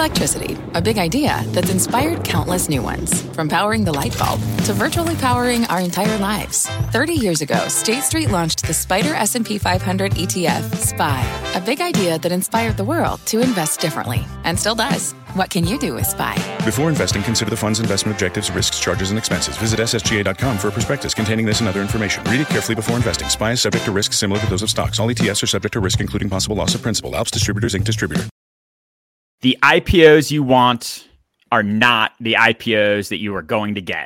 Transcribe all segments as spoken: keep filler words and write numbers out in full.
Electricity, a big idea that's inspired countless new ones. From powering the light bulb to virtually powering our entire lives. thirty years ago, State Street launched the Spider S and P five hundred E T F, S P Y, a big idea that inspired the world to invest differently, and still does. What can you do with S P Y? Before investing, consider the fund's investment objectives, risks, charges, and expenses. Visit S S G A dot com for a prospectus containing this and other information. Read it carefully before investing. S P Y is subject to risks similar to those of stocks. All E T Fs are subject to risk, including possible loss of principal. Alps Distributors, Incorporated. Distributor. The I P Os you want are not the I P Os that you are going to get.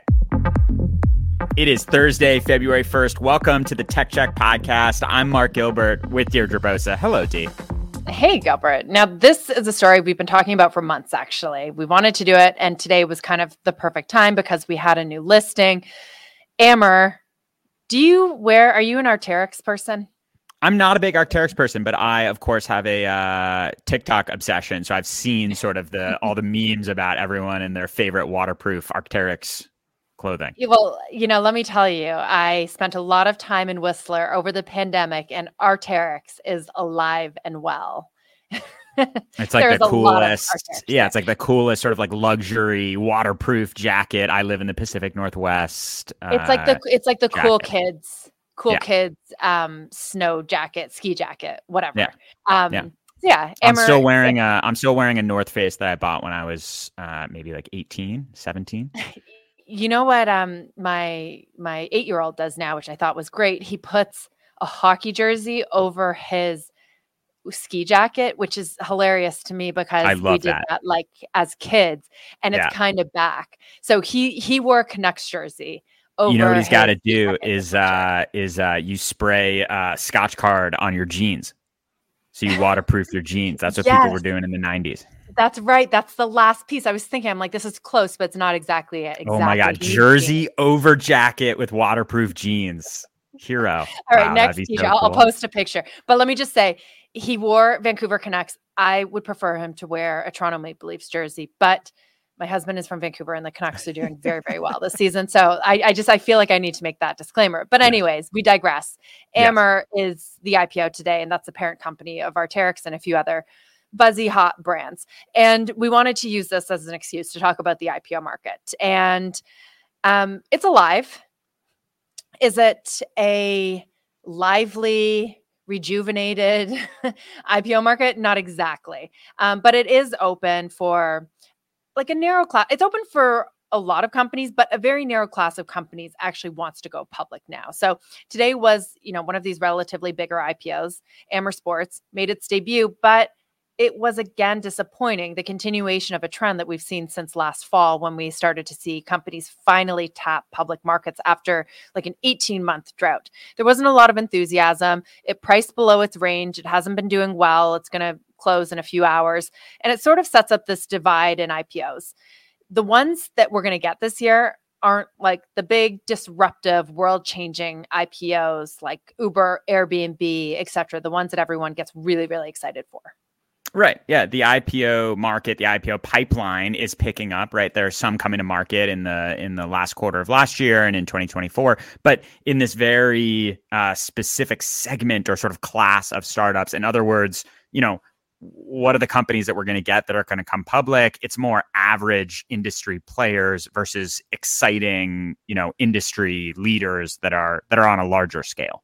It is Thursday, February first. Welcome to the Tech Check Podcast. I'm Mark Gilbert with Deirdre Bosa. Hello, Dee. Hey, Gilbert. Now, this is a story we've been talking about for months, actually. We wanted to do it, and today was kind of the perfect time because we had a new listing. Amer, do you wear, are you an Arc'teryx person? I'm not a big Arc'teryx person, but I, of course, have a uh, TikTok obsession. So I've seen sort of the all the memes about everyone and their favorite waterproof Arc'teryx clothing. Well, you know, let me tell you, I spent a lot of time in Whistler over the pandemic, and Arc'teryx is alive and well. It's like the coolest. Yeah, it's like the coolest sort of like luxury waterproof jacket. I live in the Pacific Northwest. Uh, it's like the it's like the jacket. cool kids. Cool yeah. kids, um, snow jacket, ski jacket, whatever. Yeah. Um, yeah. yeah I'm Amer, still wearing a, I'm still wearing a North Face that I bought when I was uh, maybe like eighteen, seventeen. You know what? Um, my, my eight-year-old does now, which I thought was great. He puts a hockey jersey over his ski jacket, which is hilarious to me because I love we did that. that like as kids, and it's Yeah. kind of back. So he, he wore a Canucks jersey. You know what he's got to do is uh, is uh, you spray uh, Scotch Card on your jeans, so you waterproof your jeans. That's what yes. people were doing in the nineties. That's right. That's the last piece. I was thinking, I'm like, this is close, but it's not exactly it. Exactly. Oh my God, jersey over jacket with waterproof jeans. Hero. All right, wow, next teacher. So I'll, cool. I'll post a picture. But let me just say, he wore Vancouver Canucks. I would prefer him to wear a Toronto Maple Leafs jersey, but my husband is from Vancouver and the Canucks are doing very, very well this season. So I, I just, I feel like I need to make that disclaimer. But anyways, we digress. Amer yes. is the I P O today, and that's the parent company of Arc'teryx and a few other buzzy hot brands. And we wanted to use this as an excuse to talk about the I P O market. And um, it's alive. Is it a lively, rejuvenated I P O market? Not exactly. Um, but it is open for like a narrow class. It's open for a lot of companies, but a very narrow class of companies actually wants to go public now. So today was, you know, one of these relatively bigger I P Os. Amer Sports made its debut, but it was again disappointing, the continuation of a trend that we've seen since last fall when we started to see companies finally tap public markets after like an eighteen month drought. There wasn't a lot of enthusiasm. It priced below its range. It hasn't been doing well. It's going to close in a few hours. And it sort of sets up this divide in I P Os. The ones that we're going to get this year aren't like the big disruptive world-changing I P Os like Uber, Airbnb, et cetera, the ones that everyone gets really, really excited for. Right. Yeah. The I P O market, the I P O pipeline is picking up, right? There are some coming to market in the in the last quarter of last year and in twenty twenty-four. But in this very uh, specific segment or sort of class of startups, in other words, you know, what are the companies that we're going to get that are going to come public? It's more average industry players versus exciting, you know, industry leaders that are that are on a larger scale.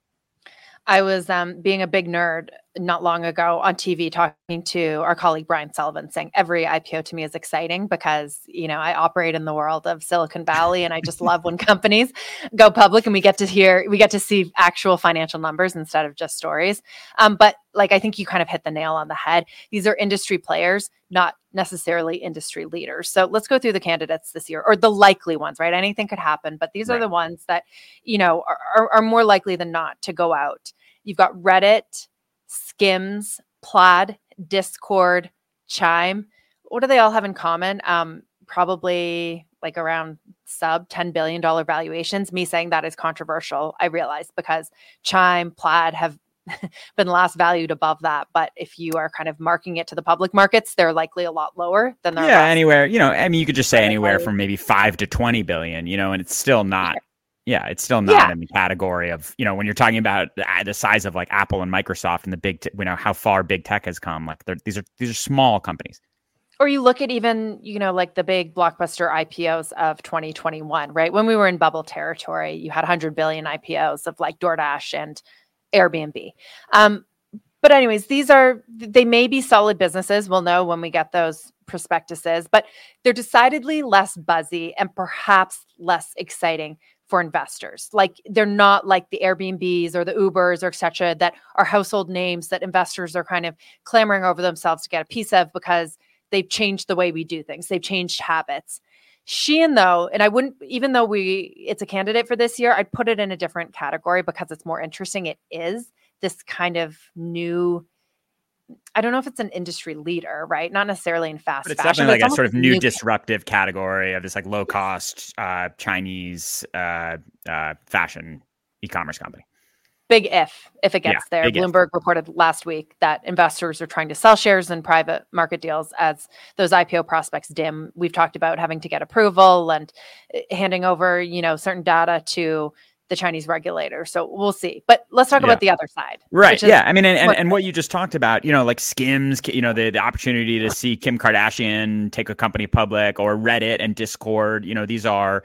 I was um, being a big nerd not long ago on T V talking to our colleague Brian Sullivan, saying every I P O to me is exciting because, you know, I operate in the world of Silicon Valley and I just love when companies go public and we get to hear, we get to see actual financial numbers instead of just stories. Um, but like, I think you kind of hit the nail on the head. These are industry players, not necessarily industry leaders. So let's go through the candidates this year, or the likely ones, right? Anything could happen, but these right. are the ones that, you know, are, are, are more likely than not to go out. You've got Reddit, Skims, Plaid, Discord, Chime. What do they all have in common? Um, probably like around sub ten billion dollars valuations. Me saying that is controversial, I realize, because Chime, Plaid have been last valued above that. But if you are kind of marking it to the public markets, they're likely a lot lower than their yeah, last anywhere, you know, I mean, you could just say anywhere from maybe five to twenty billion, you know, and it's still not, yeah, it's still not Yeah. in the category of, you know, when you're talking about the, the size of like Apple and Microsoft and the big, t- you know, how far big tech has come, like they're, these are, these are small companies. Or you look at even, you know, like the big blockbuster I P Os of twenty twenty-one, right? When we were in bubble territory, you had one hundred billion I P Os of like DoorDash and Airbnb. Um, but anyways, these are, they may be solid businesses. We'll know when we get those prospectuses, but they're decidedly less buzzy and perhaps less exciting for investors. Like they're not like the Airbnbs or the Ubers or et cetera that are household names that investors are kind of clamoring over themselves to get a piece of because they've changed the way we do things. They've changed habits. Shein, though, and I wouldn't, even though we, it's a candidate for this year, I'd put it in a different category because it's more interesting. It is this kind of new, I don't know if it's an industry leader, right? Not necessarily in fast but it's fashion. Definitely but like a sort of new, new disruptive category of this like low cost uh, Chinese uh, uh, fashion e-commerce company. Big if, if it gets Yeah, there. Bloomberg if. reported last week that investors are trying to sell shares in private market deals as those I P O prospects dim. We've talked about having to get approval and handing over, you know, certain data to the Chinese regulator. So we'll see. But let's talk Yeah. about the other side. Right. Yeah. I mean, and, and, what, and what you just talked about, you know, like Skims, you know, the, the opportunity to see Kim Kardashian take a company public, or Reddit and Discord, you know, these are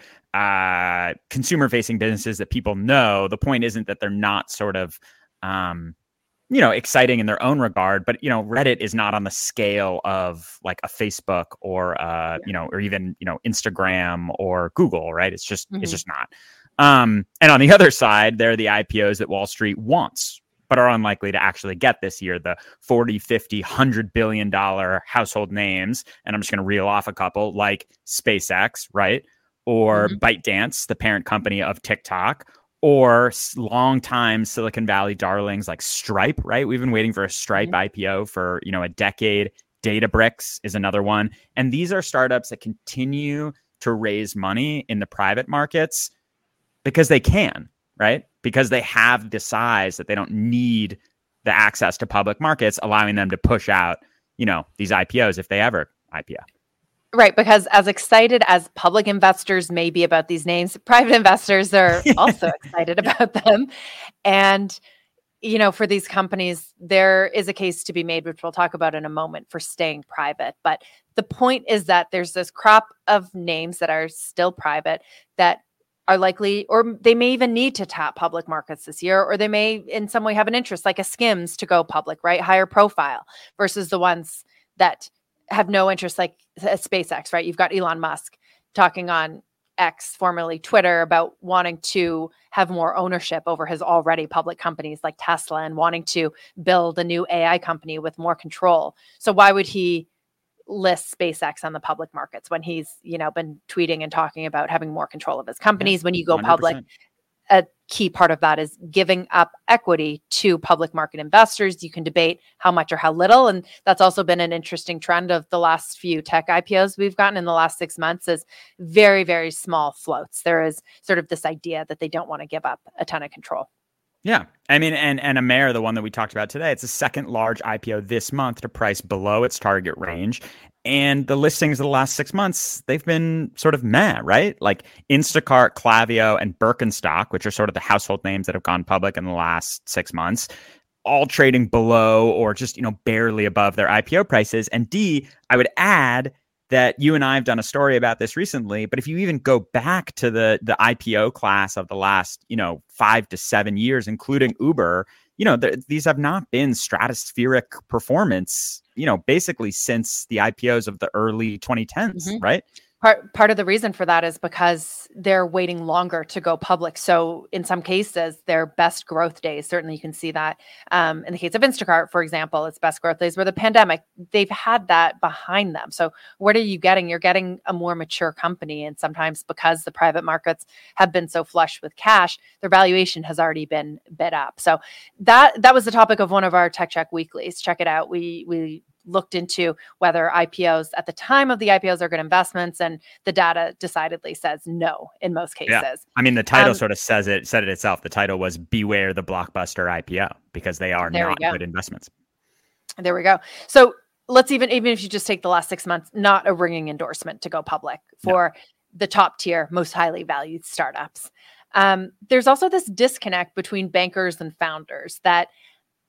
uh, consumer facing businesses that people know. The point isn't that they're not sort of, um, you know, exciting in their own regard, but, you know, Reddit is not on the scale of like a Facebook or, uh, yeah. you know, or even, you know, Instagram or Google, right? It's just, mm-hmm. it's just not. Um, and on the other side, there are the I P Os that Wall Street wants, but are unlikely to actually get this year, the forty, fifty, one hundred billion dollars household names. And I'm just going to reel off a couple, like SpaceX, right? Or mm-hmm. ByteDance, the parent company of TikTok, or longtime Silicon Valley darlings like Stripe, right? We've been waiting for a Stripe mm-hmm. I P O for, you know, a decade. Databricks is another one. And these are startups that continue to raise money in the private markets because they can, right? Because they have the size that they don't need the access to public markets, allowing them to push out, you know, these I P Os if they ever I P O. Right, because as excited as public investors may be about these names, private investors are also excited about them. And, you know, for these companies, there is a case to be made, which we'll talk about in a moment, for staying private. But the point is that there's this crop of names that are still private that are likely, or they may even need to tap public markets this year, or they may in some way have an interest, like a Skims, to go public, right? Higher profile versus the ones that have no interest, like a SpaceX, right? You've got Elon Musk talking on X, formerly Twitter, about wanting to have more ownership over his already public companies like Tesla and wanting to build a new A I company with more control. So why would he list SpaceX on the public markets when he's, you know, been tweeting and talking about having more control of his companies? When you go one hundred percent public, a key part of that is giving up equity to public market investors. You can debate how much or how little. And that's also been an interesting trend of the last few tech I P Os we've gotten in the last six months is very, very small floats. There is sort of this idea that they don't want to give up a ton of control. Yeah. I mean, and, and Amer, the one that we talked about today, it's the second large I P O this month to price below its target range. And the listings of the last six months, they've been sort of meh, right? Like Instacart, Klaviyo, and Birkenstock, which are sort of the household names that have gone public in the last six months, all trading below or just, you know, barely above their I P O prices. And D, I would add that you and I have done a story about this recently, but if you even go back to the the I P O class of the last, you know, five to seven years, including Uber, you know, th- these have not been stratospheric performance, you know, basically since the I P Os of the early twenty tens, mm-hmm. right? Part part of the reason for that is because they're waiting longer to go public. So in some cases, their best growth days, certainly you can see that. Um, in the case of Instacart, for example, its best growth days were the pandemic. They've had that behind them. So what are you getting? You're getting a more mature company. And sometimes because the private markets have been so flush with cash, their valuation has already been bid up. So that that was the topic of one of our Tech Check weeklies. Check it out. We we looked into whether I P Os at the time of the I P Os are good investments, and the data decidedly says no in most cases. Yeah. I mean, the title um, sort of says it, said it itself. The title was Beware the Blockbuster I P O, because they are not go. good investments. There we go. So let's even, even if you just take the last six months, not a ringing endorsement to go public for no. the top tier, most highly valued startups. Um, there's also this disconnect between bankers and founders that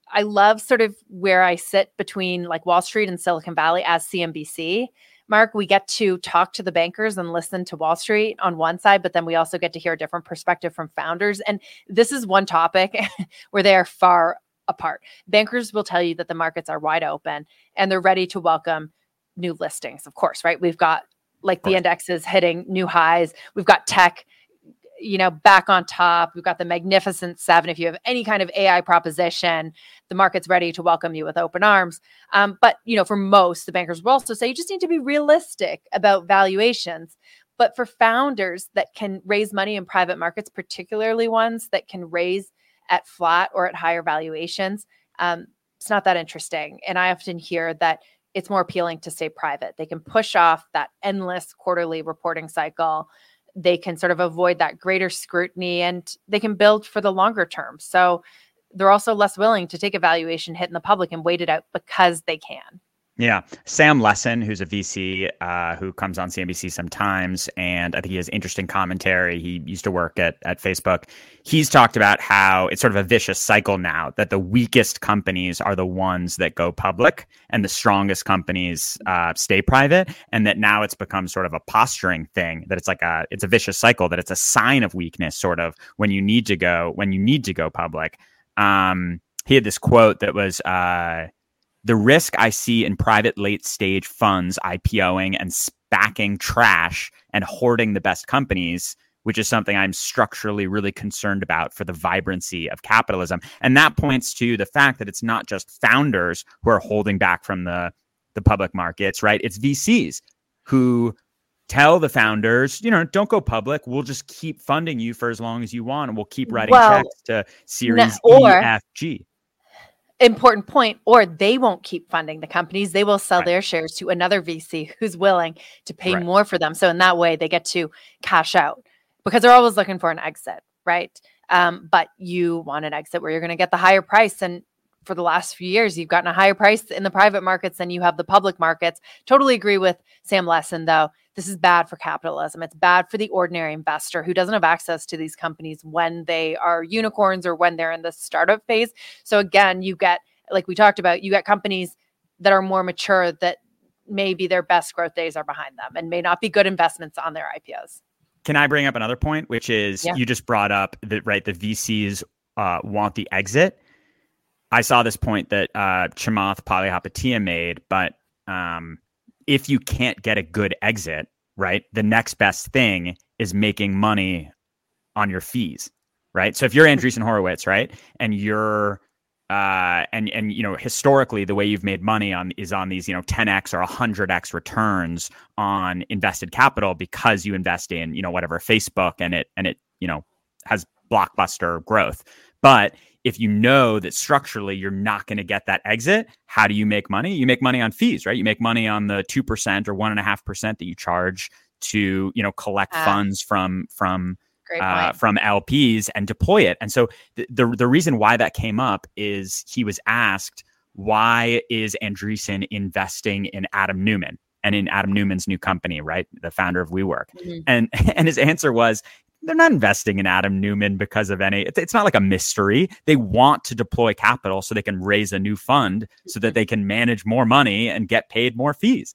I love sort of where I sit between like Wall Street and Silicon Valley as C N B C. Mark, we get to talk to the bankers and listen to Wall Street on one side, but then we also get to hear a different perspective from founders. And this is one topic where they are far apart. Bankers will tell you that the markets are wide open and they're ready to welcome new listings, of course, right? We've got like the indexes hitting new highs. We've got tech, you know, back on top. We've got the Magnificent Seven. If you have any kind of A I proposition, the market's ready to welcome you with open arms. Um, but, you know, for most, the bankers will also say you just need to be realistic about valuations. But for founders that can raise money in private markets, particularly ones that can raise at flat or at higher valuations, um, it's not that interesting. And I often hear that it's more appealing to stay private. They can push off that endless quarterly reporting cycle. They can sort of avoid that greater scrutiny and they can build for the longer term. So they're also less willing to take a valuation hit in the public and wait it out because they can. Yeah. Sam Lessin, who's a V C uh, who comes on C N B C sometimes, and I think he has interesting commentary. He used to work at, at Facebook. He's talked about how it's sort of a vicious cycle now, that the weakest companies are the ones that go public and the strongest companies uh, stay private, and that now it's become sort of a posturing thing, that it's like a it's a vicious cycle, that it's a sign of weakness sort of when you need to go when you need to go public. Um, he had this quote that was, uh, the risk I see in private late stage funds IPOing and SPACing trash and hoarding the best companies, which is something I'm structurally really concerned about for the vibrancy of capitalism. And that points to the fact that it's not just founders who are holding back from the, the public markets, right? It's V Cs who tell the founders, you know, don't go public. We'll just keep funding you for as long as you want, and we'll keep writing well, checks to Series no, or- E, F, G. Important point, or they won't keep funding the companies. They will sell right. their shares to another V C who's willing to pay right. more for them. So in that way, they get to cash out because they're always looking for an exit, right? Um, but you want an exit where you're going to get the higher price. And for the last few years, you've gotten a higher price in the private markets than you have the public markets. Totally agree with Sam Lessin, though. This is bad for capitalism. It's bad for the ordinary investor who doesn't have access to these companies when they are unicorns or when they're in the startup phase. So again, you get, like we talked about, you get companies that are more mature that maybe their best growth days are behind them and may not be good investments on their I P Os. Can I bring up another point, which is yeah. you just brought up that, right, the V Cs uh, want the exit. I saw this point that uh, Chamath Palihapitiya made, but um, if you can't get a good exit, right, the next best thing is making money on your fees, right? So if you're Andreessen Horowitz, right, and you're uh, and and you know historically the way you've made money on is on these you know ten x or one hundred x returns on invested capital because you invest in you know whatever Facebook and it and it you know has blockbuster growth, but if you know that structurally you're not going to get that exit, how do you make money? You make money on fees, right? You make money on the two percent or one and a half percent that you charge to, you know, collect uh, funds from from uh, from L Ps and deploy it. And so the, the the reason why that came up is he was asked, why is Andreessen investing in Adam Neumann and in Adam Neumann's new company, right? The founder of WeWork. Mm-hmm. And and his answer was, they're not investing in Adam Neumann because of any, it's, it's not like a mystery. They want to deploy capital so they can raise a new fund so that they can manage more money and get paid more fees.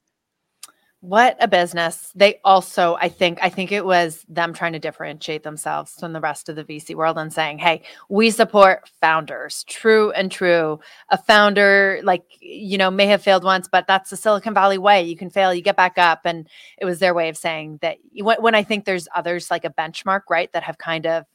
What a business. They also, I think, I think it was them trying to differentiate themselves from the rest of the V C world and saying, hey, we support founders. True and true. A founder, like, you know, may have failed once, but that's the Silicon Valley way. You can fail, you get back up. And it was their way of saying that when, when I think there's others like a Benchmark, right, that have kind of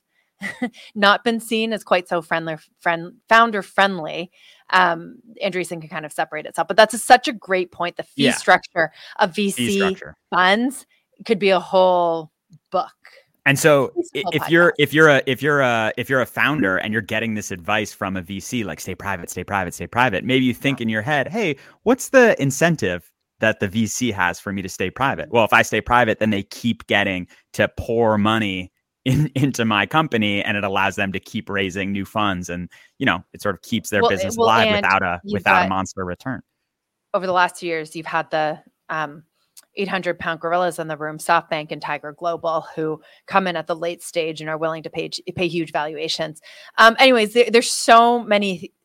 not been seen as quite so friendly, friend, founder friendly. Um, Andreessen can kind of separate itself, but that's a, such a great point. The fee yeah. structure of V C structure. funds could be a whole book. And so if you're, if you're a, if you're a, if you're a founder and you're getting this advice from a V C, like stay private, stay private, stay private, maybe you think yeah. in your head, hey, what's the incentive that the V C has for me to stay private? Well, if I stay private, then they keep getting to pour money In, into my company, and it allows them to keep raising new funds, and you know it sort of keeps their well, business well, alive without a without a monster return. Over the last two years, you've had the um, eight hundred pound gorillas in the room, SoftBank and Tiger Global, who come in at the late stage and are willing to pay pay huge valuations. Um, anyways, there, there's so many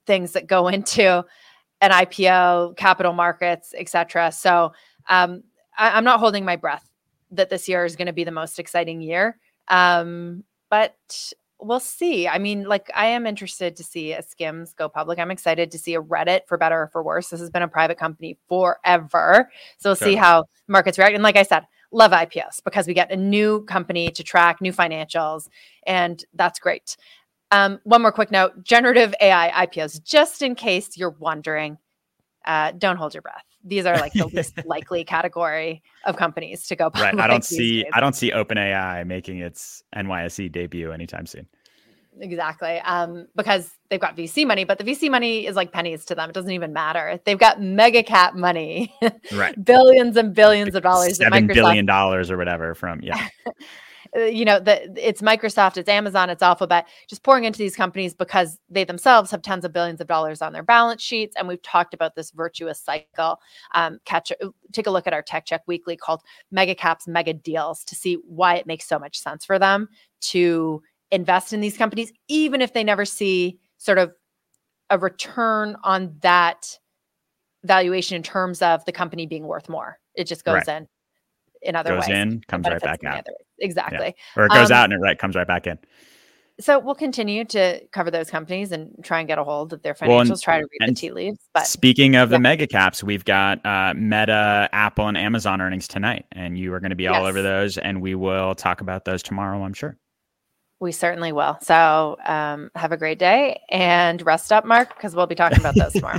things that go into an I P O, capital markets, et cetera. So um, I, I'm not holding my breath that this year is going to be the most exciting year. Um, but we'll see. I mean, like, I am interested to see a Skims go public. I'm excited to see a Reddit, for better or for worse. This has been a private company forever. So we'll Totally. see how markets react. And like I said, love I P Os because we get a new company to track, new financials, and that's great. Um, one more quick note, generative A I I P Os, just in case you're wondering, uh, don't hold your breath. These are like the least likely category of companies to go public. Right. I don't these see days. I don't see OpenAI making its N Y S E debut anytime soon. Exactly. Um, because they've got V C money, but the V C money is like pennies to them. It doesn't even matter. They've got mega cap money, Right. billions and billions of dollars. that Seven Microsoft- billion dollars or whatever from yeah. you know, the, it's Microsoft, it's Amazon, it's Alphabet, just pouring into these companies because they themselves have tens of billions of dollars on their balance sheets. And we've talked about this virtuous cycle. Um, catch, take a look at our Tech Check Weekly called Mega Caps, Mega Deals to see why it makes so much sense for them to invest in these companies, even if they never see sort of a return on that valuation in terms of the company being worth more. It just goes Right. in. in other Goes ways. in, comes right back out. Exactly. Yeah. Or it goes Um, out and it right comes right back in. So we'll continue to cover those companies and try and get a hold of their financials, Well, and- try to read the and tea leaves. But Speaking of yeah. the mega caps, we've got uh, Meta, Apple, and Amazon earnings tonight, and you are going to be all Yes. over those, and we will talk about those tomorrow, I'm sure. we certainly will. So um, have a great day and rest up, Mark, because we'll be talking about those tomorrow.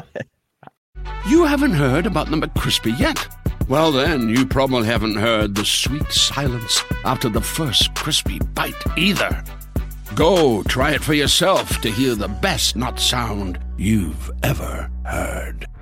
You haven't heard about the McCrispy yet? Well, then, you probably haven't heard the sweet silence after the first crispy bite either. Go try it for yourself to hear the best nut sound you've ever heard.